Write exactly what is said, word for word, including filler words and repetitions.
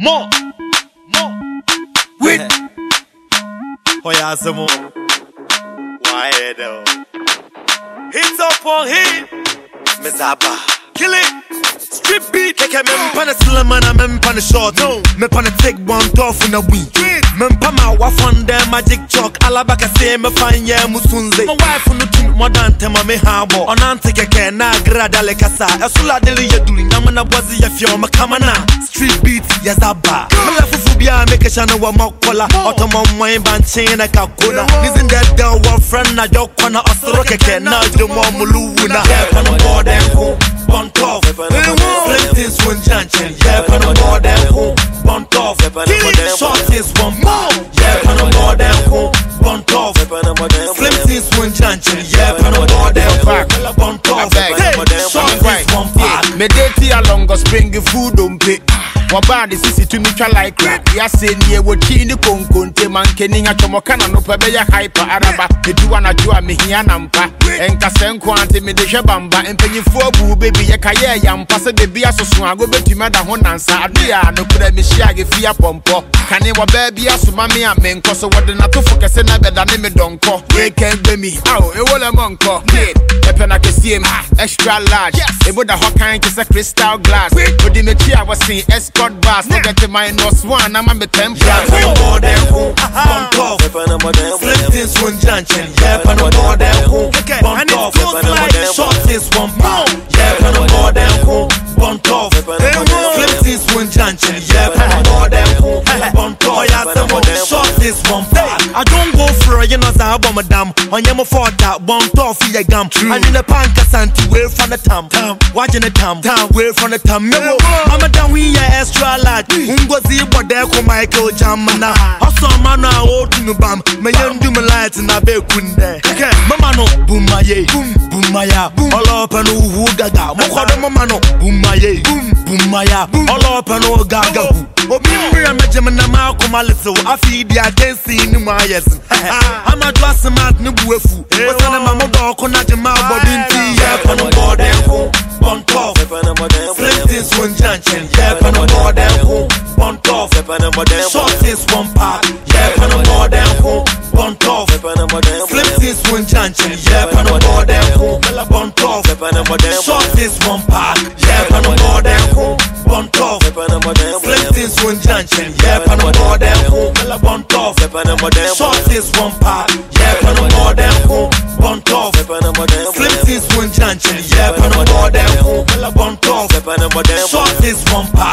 More, more. Wait. Oh yeah, some more. Why though? Hits up on hit. Mezaba. Kill it. Strip beat. Take a man pan a slim and a man pan a short. No. Me pan a take one tough in a week. Men pama wa fund them magic chalk. Alabaka say me fine yeah musunze. My wife no too more than tema me habo. On ante keke na grada le kasa. Esula deli ye duli. Namana bozi ye fio me kamana. Street beat yazaba. Me lafu fubia make a shana wa makola. Ottoman wine band chain a kakuna. Listen that down one friend na jo kona osro keke na jo mo muluuna. Yeah pan a board and home. Bon tough. Flintins one janchen. Yeah pan a board and home. Bon tough. Short is one more. Yeah pan a board and home. Bon tough. Flintins one janchen. Yeah pan a board and home. Bon tough. Short is one more. Me date along go spring food don't pay. Wabadi sisi tumicha like rap. Ya say niye wochini konkonte mankeni nga chomokana no pebe ya hyper araba. Ejuwa na juwa mihiya nampa. Enka senko ante me de bamba. Empenyi fobu baby ya kaye ya mpase de biya sosuwa go beti mada honansa. Aduya no kure mishiage fiya pompo. Kane wa baby ya sumami ya menko. So wade na tufu kese na beda ni me donko. Weken bemi, awo ewole monko. Epe na kesiem, extra large. Ebo da hokan kese crystal glass. Odi me chia wasi escort bass. No get to minus one, I'm a me ten plus. Yeah, pan a board and home. Bon tough. Flintins one janchen. Yeah, pan a board and home. Bon tough. Short is one pound. Yeah, pan a board and home. Bon tough. Flintins one janchen. Yeah, pan a board and home. Bon tough. Short is one pound. I don't go for a you know I bomb a dam. On your fort that bon tough ya gum. And in the panka santi way from the tam. Watching the tam. Way from the tam. Mama down we ya extra large. Ungozi bode ko Michael Jamana. Oso mana o tunu bam. Me yendu me light na be kunde. Mama no boom maye. Boom boom maya. All up and who gaga. Mo kwado mama no boom maye. Boom boom maya. All up and who gaga. Obi mria mejem na ma ko maleso. Afi dia densi ni ma yes. Ama dwa smart ni buefu. Osana mama do ko na jema body nti. Yeah pan on board and home. Bon tough. Flintins one janchen. Yeah pan on board and home. Bon tough. Short is one pack. Yeah pan on board and home. Bon tough. Flintins one janchen. Yeah pan on board and home. Bon tough. Short is one pack. Yeah pan on board and home. Bon tough. Flintins one janchen. Yeah pan on board and home. Bon tough. Short is one pack. Yeah pan on board and home. Bon tough. Flintins one janchen. Yeah pan on board and home. Bon tough. Short is one pack.